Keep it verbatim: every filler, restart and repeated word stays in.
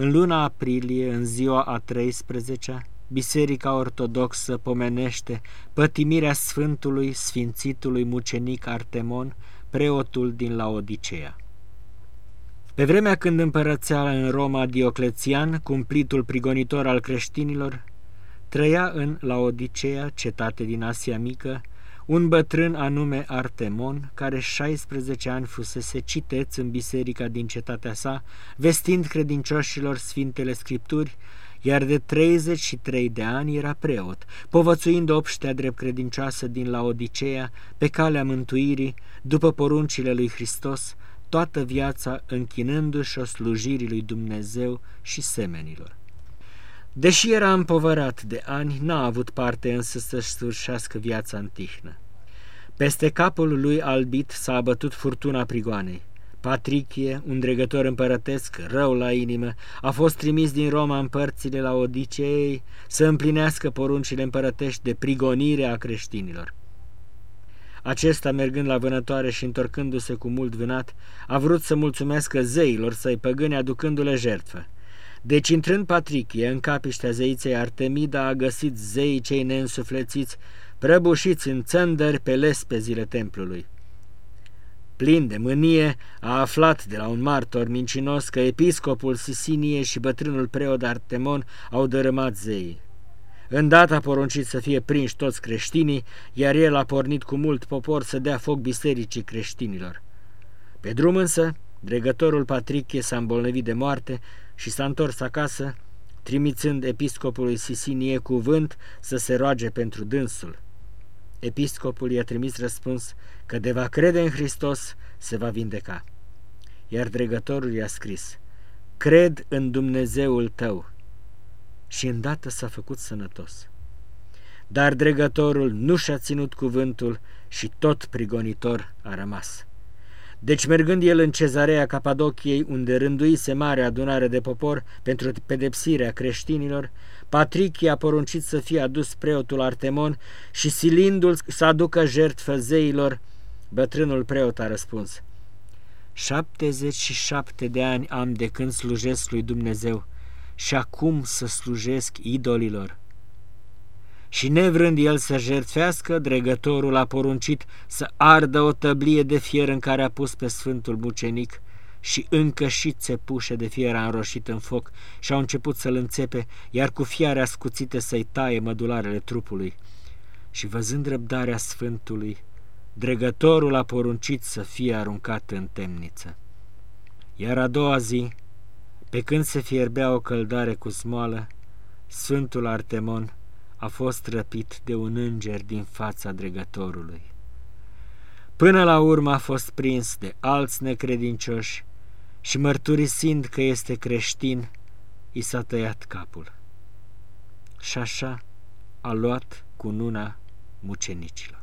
În luna aprilie, în ziua a treisprezecea, Biserica Ortodoxă pomenește pătimirea Sfântului Sfințitului Mucenic Artemon, preotul din Laodiceea. Pe vremea când împărățea în Roma Dioclețian, cumplitul prigonitor al creștinilor, trăia în Laodiceea, cetate din Asia Mică, un bătrân anume Artemon, care șaisprezece ani fusese citeț în biserica din cetatea sa, vestind credincioșilor Sfintele Scripturi, iar de treizeci și trei de ani era preot, povățuind obștea drept credincioasă din Laodiceea, pe calea mântuirii, după poruncile lui Hristos, toată viața închinându-și o slujirii lui Dumnezeu și semenilor. Deși era împovărat de ani, n-a avut parte însă să-și sfârșească viața în tihnă. Peste capul lui albit s-a abătut furtuna prigoanei. Patrichie, un dregător împărătesc rău la inimă, a fost trimis din Roma în părțile Laodiceei să împlinească poruncile împărătești de prigonire a creștinilor. Acesta, mergând la vânătoare și întorcându-se cu mult vânat, a vrut să mulțumească zeilor săi păgâni aducându-le jertfă. Deci, intrând Patrichie în capiștea zeiței Artemida, a găsit zeii cei neînsuflețiți, prăbușiți în țândări pe lespezile templului. Plin de mânie, a aflat de la un martor mincinos că episcopul Sisinie și bătrânul preot Artemon au dărâmat zeii. Îndată a poruncit să fie prinși toți creștinii, iar el a pornit cu mult popor să dea foc bisericii creștinilor. Pe drum însă, dregătorul Patrichie s-a îmbolnăvit de moarte și s-a întors acasă, trimițând episcopului Sisinie cuvânt să se roage pentru dânsul. Episcopul i-a trimis răspuns că de va crede în Hristos se va vindeca. Iar dregătorul i-a scris: cred în Dumnezeul tău. Și îndată s-a făcut sănătos. Dar dregătorul nu și-a ținut cuvântul și tot prigonitor a rămas. Deci, mergând el în Cezarea Capadociei, unde rânduise mare adunare de popor pentru pedepsirea creștinilor, Patrichie a poruncit să fie adus preotul Artemon și, silindu-l să aducă jertfă zeilor, bătrânul preot a răspuns: șaptezeci și șapte de ani am de când slujesc lui Dumnezeu și acum să slujesc idolilor. Și nevrând el să jertfească, dregătorul a poruncit să ardă o tăblie de fier în care a pus pe Sfântul Mucenic și încă și țepușe de fier a înroșit în foc și au început să-l înțepe, iar cu fiare ascuțite să-i taie mădularele trupului. Și văzând răbdarea Sfântului, dregătorul a poruncit să fie aruncat în temniță. Iar a doua zi, pe când se fierbea o căldare cu smoală, Sfântul Artemon a fost răpit de un înger din fața dregătorului. Până la urmă a fost prins de alți necredincioși și, mărturisind că este creștin, i s-a tăiat capul. Și așa a luat cununa mucenicilor.